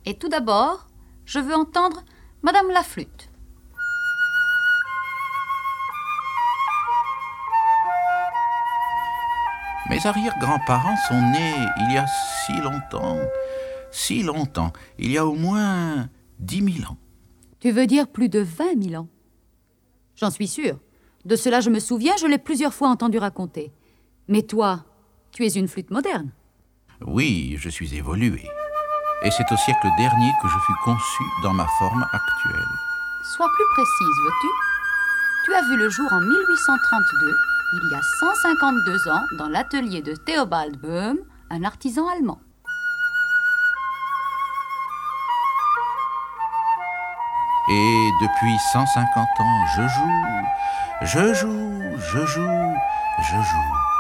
Et tout d'abord, je veux entendre Madame la flûte. Mes arrière-grands-parents sont nés il y a si longtemps, il y a au moins 10 000 ans. Tu veux dire plus de 20 000 ans? J'en suis sûre. De cela, je me souviens, je l'ai plusieurs fois entendu raconter. Mais toi, tu es une flûte moderne. Oui, je suis évolué. Et c'est au siècle dernier que je fus conçu dans ma forme actuelle. Sois plus précise, veux-tu? Tu as vu le jour en 1832, il y a 152 ans, dans l'atelier de Theobald Böhm, un artisan allemand. Et depuis 150 ans, je joue.